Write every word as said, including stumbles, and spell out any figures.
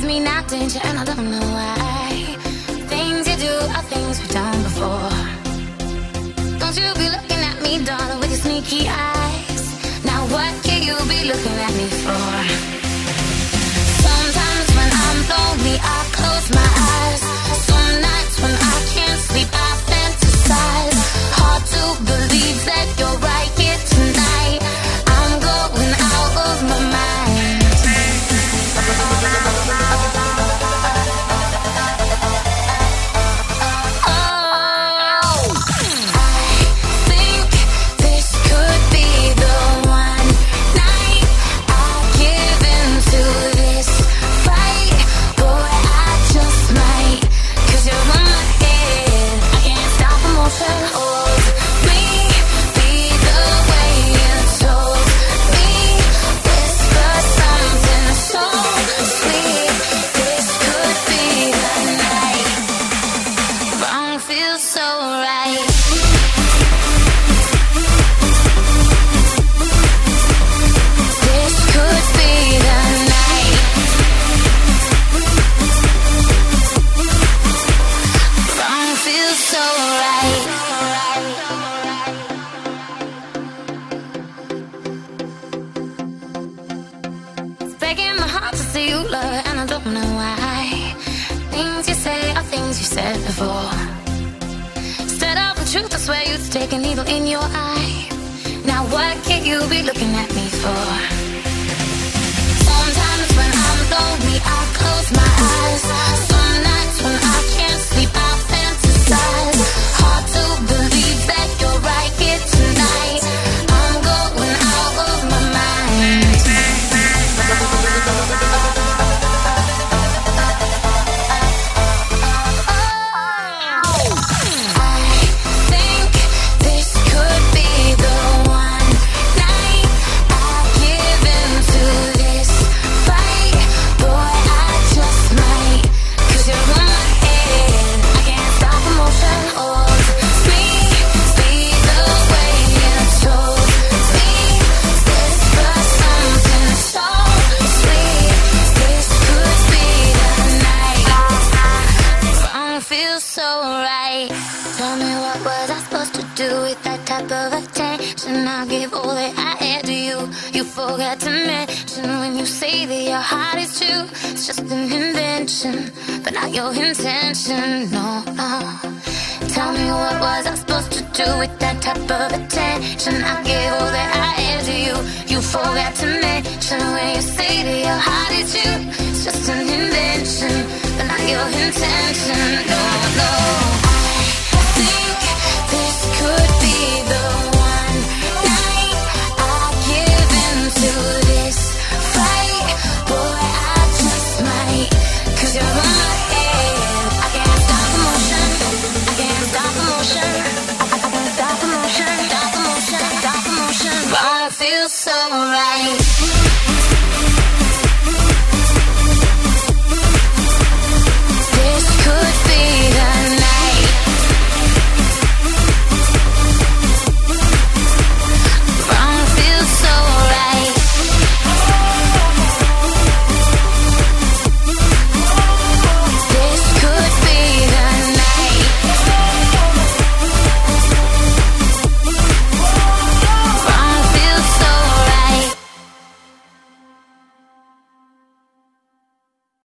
me not danger, and I don't know why. Things you do are things we've done before. Don't you be looking at me, darling, with your sneaky eyes. Now what can you be looking at me for? Sometimes when I'm lonely, I close my eyes. Some nights when I can't sleep, I fantasize. Hard to believe that you're right here tonight. I'm going out of my mind. Take a needle in your eye. Now what can you be looking at me for? Sometimes when I'm lonely, I close my eyes. Some nights when I can't sleep, I fantasize. Hard to believe that you're right here tonight. I'm going out of my mind. Forgot to mention when you say that your heart is true, it's just an invention, but not your intention. No, no. Tell me, what was I supposed to do with that type of attention? I gave all that I had to you. You forgot to mention when you say that your heart is true, it's just an